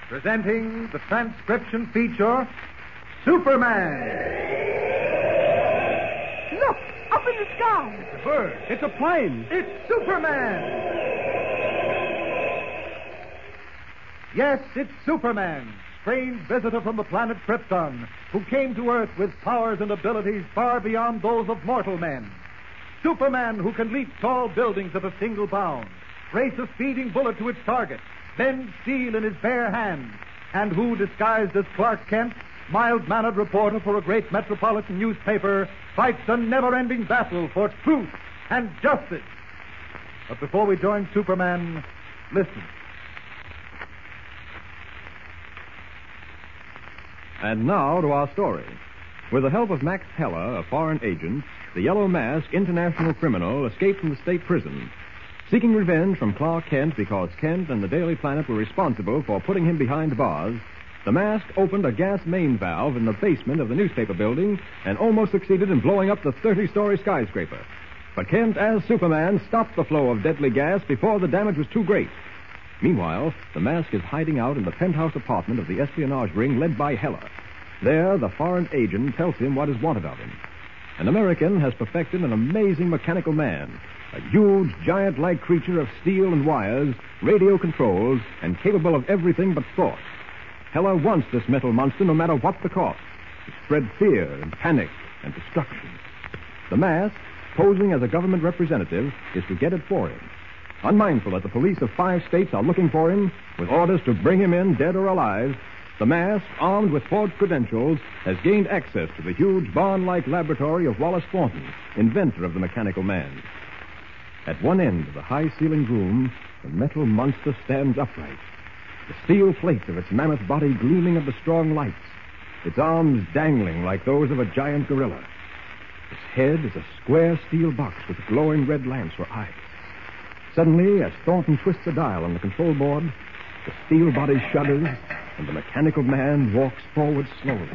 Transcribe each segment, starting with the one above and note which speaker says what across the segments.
Speaker 1: Presenting the transcription feature, Superman.
Speaker 2: Look, up in the sky.
Speaker 1: It's a bird.
Speaker 3: It's a plane.
Speaker 1: It's Superman. Yes, it's Superman, strange visitor from the planet Krypton, who came to Earth with powers and abilities far beyond those of mortal men. Superman, who can leap tall buildings at a single bound, race a speeding bullet to its target, bend steel in his bare hands, and who, disguised as Clark Kent, mild-mannered reporter for a great metropolitan newspaper, fights a never-ending battle for truth and justice. But before we join Superman, listen.
Speaker 3: And now to our story. With the help of Max Heller, a foreign agent, the Yellow Mask international criminal escaped from the state prison. Seeking revenge from Clark Kent because Kent and the Daily Planet were responsible for putting him behind bars, the Mask opened a gas main valve in the basement of the newspaper building and almost succeeded in blowing up the 30-story skyscraper. But Kent, as Superman, stopped the flow of deadly gas before the damage was too great. Meanwhile, the Mask is hiding out in the penthouse apartment of the espionage ring led by Heller. There, the foreign agent tells him what is wanted of him. An American has perfected an amazing mechanical man, a huge, giant-like creature of steel and wires, radio controls, and capable of everything but thought. Heller wants this metal monster no matter what the cost, to spread fear and panic and destruction. The Mask, posing as a government representative, is to get it for him. Unmindful that the police of 5 states are looking for him, with orders to bring him in dead or alive, the Mask, armed with forged credentials, has gained access to the huge barn-like laboratory of Wallace Thornton, inventor of the mechanical man. At one end of the high-ceilinged room, the metal monster stands upright, the steel plates of its mammoth body gleaming at the strong lights, its arms dangling like those of a giant gorilla. Its head is a square steel box with glowing red lamps for eyes. Suddenly, as Thornton twists a dial on the control board, the steel body shudders, and the mechanical man walks forward slowly.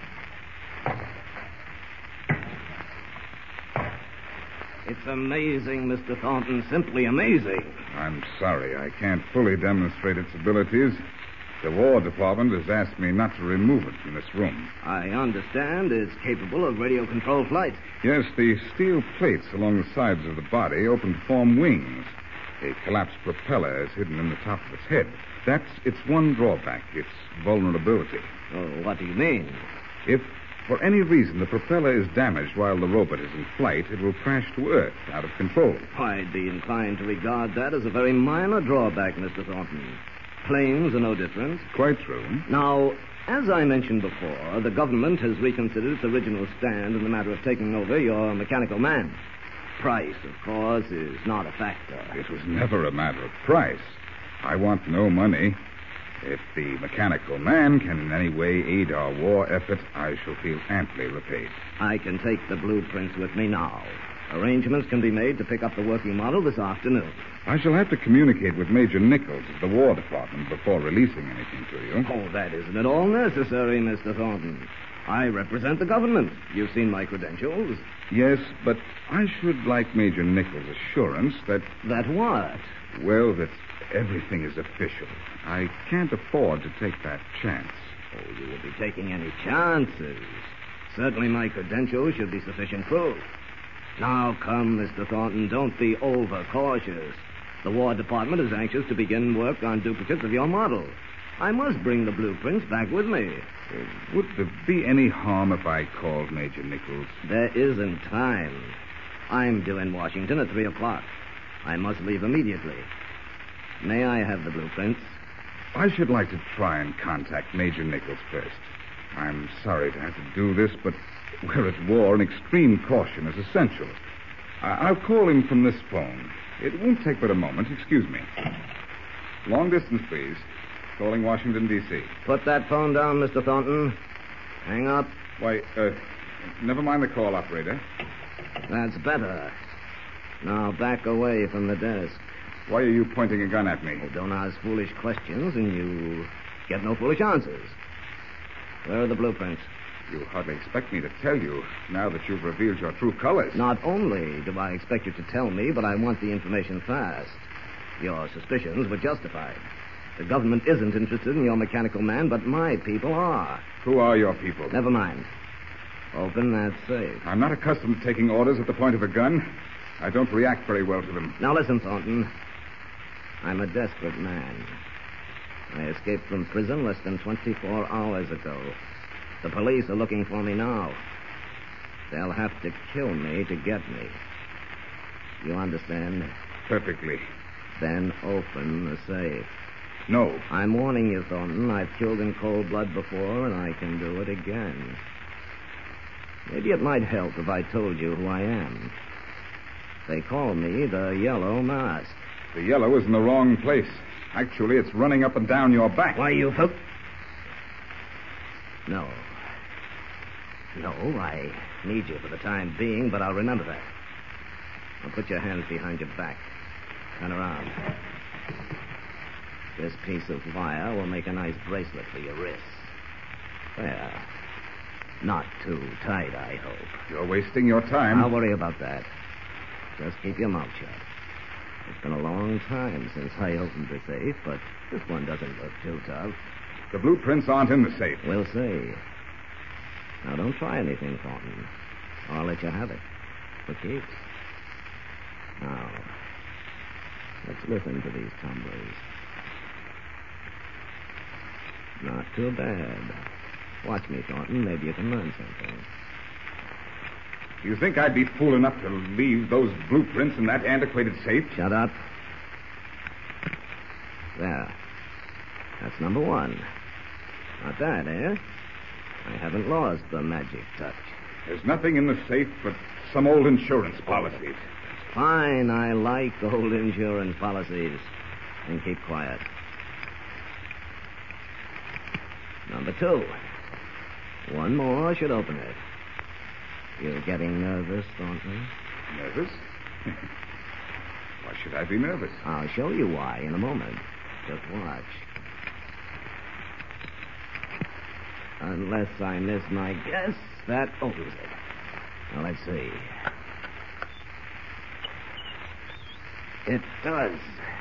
Speaker 4: It's amazing, Mr. Thornton, simply amazing.
Speaker 5: I'm sorry, I can't fully demonstrate its abilities. The War Department has asked me not to remove it from this room.
Speaker 4: I understand it's capable of radio-controlled flight.
Speaker 5: Yes, the steel plates along the sides of the body open to form wings. A collapsed propeller is hidden in the top of its head. That's its one drawback, its vulnerability.
Speaker 4: Oh, what do you mean?
Speaker 5: If, for any reason, the propeller is damaged while the robot is in flight, it will crash to Earth, out of control.
Speaker 4: I'd be inclined to regard that as a very minor drawback, Mr. Thornton. Planes are no different.
Speaker 5: Quite true.
Speaker 4: Now, as I mentioned before, the government has reconsidered its original stand in the matter of taking over your mechanical man. Price, of course, is not a factor.
Speaker 5: It was never a matter of price. I want no money. If the mechanical man can in any way aid our war effort, I shall feel amply repaid.
Speaker 4: I can take the blueprints with me now. Arrangements can be made to pick up the working model this afternoon.
Speaker 5: I shall have to communicate with Major Nichols of the War Department before releasing anything to you.
Speaker 4: Oh, that isn't at all necessary, Mr. Thornton. I represent the government. You've seen my credentials.
Speaker 5: Yes, but I should like Major Nichols' assurance that...
Speaker 4: That what?
Speaker 5: Well, that everything is official. I can't afford to take that chance.
Speaker 4: Oh, you will be taking any chances. Certainly my credentials should be sufficient proof. Now, come, Mr. Thornton, don't be overcautious. The War Department is anxious to begin work on duplicates of your model. I must bring the blueprints back with me.
Speaker 5: Would there be any harm if I called Major Nichols?
Speaker 4: There isn't time. I'm due in Washington at 3 o'clock. I must leave immediately. May I have the blueprints?
Speaker 5: I should like to try and contact Major Nichols first. I'm sorry to have to do this, but we're at war and extreme caution is essential. I'll call him from this phone. It won't take but a moment. Excuse me. Long distance, please. Calling Washington, D.C.
Speaker 4: Put that phone down, Mr. Thornton. Hang up.
Speaker 5: Why, never mind the call, operator.
Speaker 4: That's better. Now back away from the desk.
Speaker 5: Why are you pointing a gun at me?
Speaker 4: Oh, don't ask foolish questions, and you get no foolish answers. Where are the blueprints?
Speaker 5: You hardly expect me to tell you, now that you've revealed your true colors.
Speaker 4: Not only do I expect you to tell me, but I want the information fast. Your suspicions were justified. The government isn't interested in your mechanical man, but my people are.
Speaker 5: Who are your people?
Speaker 4: Never mind. Open that safe.
Speaker 5: I'm not accustomed to taking orders at the point of a gun. I don't react very well to them.
Speaker 4: Now listen, Thornton. I'm a desperate man. I escaped from prison less than 24 hours ago. The police are looking for me now. They'll have to kill me to get me. You understand?
Speaker 5: Perfectly.
Speaker 4: Then open the safe.
Speaker 5: No.
Speaker 4: I'm warning you, Thornton. I've killed in cold blood before, and I can do it again. Maybe it might help if I told you who I am. They call me the Yellow Mask.
Speaker 5: The yellow is in the wrong place. Actually, it's running up and down your back.
Speaker 4: Why, you folk... No. No, I need you for the time being, but I'll remember that. Now put your hands behind your back. Turn around. This piece of wire will make a nice bracelet for your wrists. There. Not too tight, I hope.
Speaker 5: You're wasting your time.
Speaker 4: I'll worry about that. Just keep your mouth shut. It's been a long time since I opened the safe, but this one doesn't look too tough.
Speaker 5: The blueprints aren't in the safe.
Speaker 4: We'll see. Now, don't try anything, Thornton. I'll let you have it. For keeps. Now, let's listen to these tumblers. Not too bad. Watch me, Thornton. Maybe you can learn something.
Speaker 5: You think I'd be fool enough to leave those blueprints in that antiquated safe?
Speaker 4: Shut up. There. That's number one. Not bad, eh? I haven't lost the magic touch.
Speaker 5: There's nothing in the safe but some old insurance policies.
Speaker 4: Fine. I like old insurance policies. And keep quiet. Number two. One more should open it. You're getting nervous, Thornton?
Speaker 5: Nervous? Why should I be nervous?
Speaker 4: I'll show you why in a moment. Just watch. Unless I miss my guess, that opens it. Now, let's see. It does.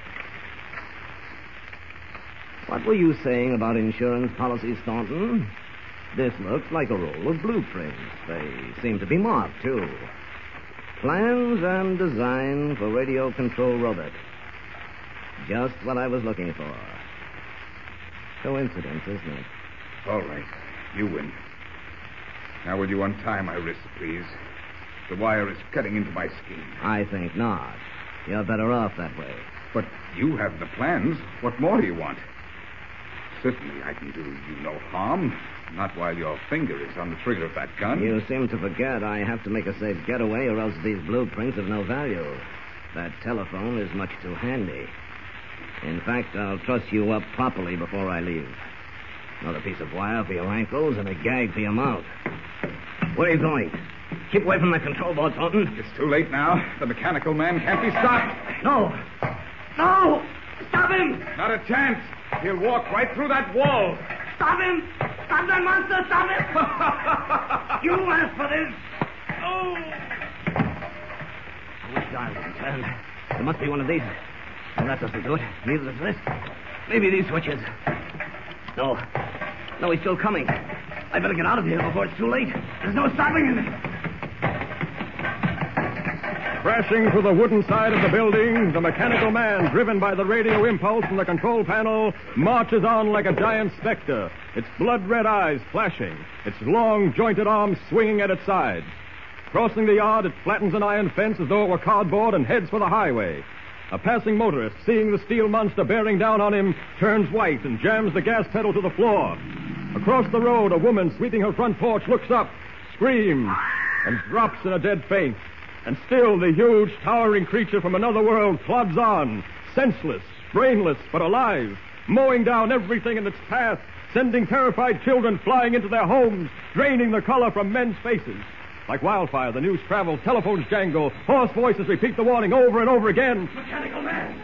Speaker 4: What were you saying about insurance policies, Thornton? This looks like a roll of blueprints. They seem to be marked, too. Plans and design for radio control robot. Just what I was looking for. Coincidence, isn't it?
Speaker 5: All right. You win. Now, will you untie my wrists, please? The wire is cutting into my skin.
Speaker 4: I think not. You're better off that way.
Speaker 5: But you have the plans. What more do you want? Certainly, I can do you no harm. Not while your finger is on the trigger of that gun.
Speaker 4: You seem to forget I have to make a safe getaway, or else these blueprints have no value. That telephone is much too handy. In fact, I'll truss you up properly before I leave. Another piece of wire for your ankles and a gag for your mouth. Where are you going? Keep away from the control board, Thornton.
Speaker 5: It's too late now. The mechanical man can't be stopped.
Speaker 4: No! No! Stop him!
Speaker 5: Not a chance. He'll walk right through that wall.
Speaker 2: Stop him! Stop that monster! Stop him! You asked for this!
Speaker 4: Oh! Which dial didn't turn? There must be one of these. Well, that doesn't do it. Neither does this. Maybe these switches. No. No, he's still coming. I better get out of here before it's too late. There's no stopping him.
Speaker 3: Crashing through the wooden side of the building, the mechanical man, driven by the radio impulse from the control panel, marches on like a giant specter, its blood-red eyes flashing, its long, jointed arms swinging at its sides. Crossing the yard, it flattens an iron fence as though it were cardboard and heads for the highway. A passing motorist, seeing the steel monster bearing down on him, turns white and jams the gas pedal to the floor. Across the road, a woman sweeping her front porch looks up, screams, and drops in a dead faint. And still the huge, towering creature from another world plods on, senseless, brainless, but alive, mowing down everything in its path, sending terrified children flying into their homes, draining the color from men's faces. Like wildfire, the news travels, telephones jangle, hoarse voices repeat the warning over and over again.
Speaker 2: Mechanical man!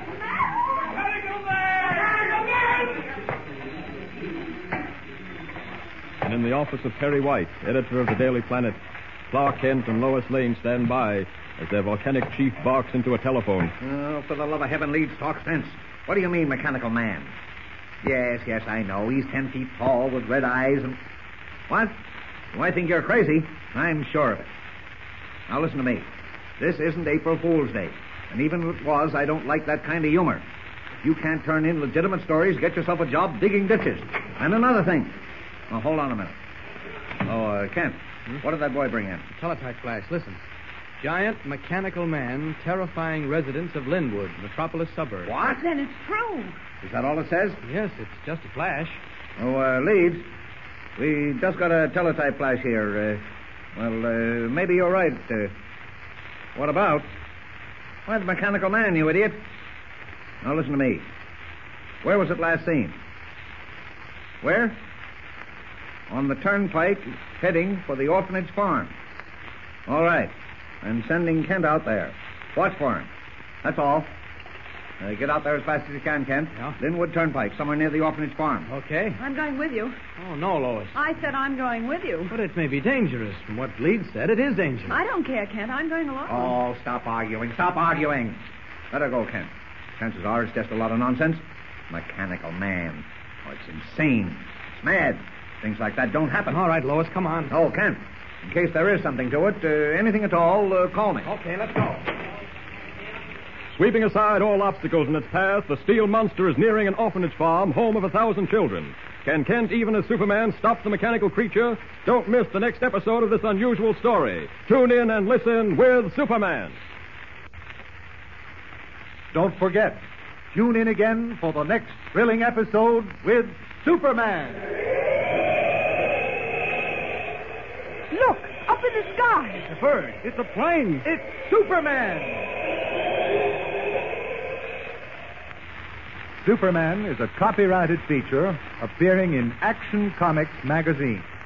Speaker 3: And in the office of Perry White, editor of the Daily Planet, Clark Kent and Lois Lane stand by as their volcanic chief barks into a telephone.
Speaker 6: Oh, for the love of heaven, Leeds, talk sense. What do you mean, mechanical man? Yes, I know. He's 10 feet tall with red eyes and... What? You might think you're crazy. I'm sure of it. Now listen to me. This isn't April Fool's Day. And even if it was, I don't like that kind of humor. If you can't turn in legitimate stories, get yourself a job digging ditches. And another thing. Oh, hold on a minute. Oh, Kent, what did that boy bring in?
Speaker 7: Teletype flash. Listen. Giant mechanical man terrifying residents of Linwood, metropolis suburb.
Speaker 6: What?
Speaker 8: Then it's true.
Speaker 6: Is that all it says?
Speaker 7: Yes, it's just a flash.
Speaker 6: Oh, Leeds, we just got a teletype flash here. Maybe you're right. What about? Why, the mechanical man, you idiot. Now, listen to me. Where was it last seen? Where? On the turnpike, heading for the orphanage farm. All right. I'm sending Kent out there. Watch for him. That's all. Get out there as fast as you can, Kent.
Speaker 7: Yeah?
Speaker 6: Linwood Turnpike, somewhere near the orphanage farm.
Speaker 7: Okay.
Speaker 8: I'm going with you.
Speaker 7: Oh, no, Lois.
Speaker 8: I said I'm going with you.
Speaker 7: But it may be dangerous. From what Leeds said, it is dangerous.
Speaker 8: I don't care, Kent. I'm going along.
Speaker 6: Oh, stop arguing. Stop arguing. Let her go, Kent. Chances are it's just a lot of nonsense. Mechanical man. Oh, it's insane. It's mad. Things like that don't happen.
Speaker 7: All right, Lois, come on.
Speaker 6: Oh, Kent. In case there is something to it, anything at all, call me.
Speaker 7: Okay, let's go.
Speaker 3: Sweeping aside all obstacles in its path, the steel monster is nearing an orphanage farm, home of 1,000 children. Can Kent, even as Superman, stop the mechanical creature? Don't miss the next episode of this unusual story. Tune in and listen with Superman.
Speaker 1: Don't forget, tune in again for the next thrilling episode with Superman.
Speaker 8: Look, up in the sky.
Speaker 1: It's a bird. It's a plane. It's Superman. Superman is a copyrighted feature appearing in Action Comics magazine.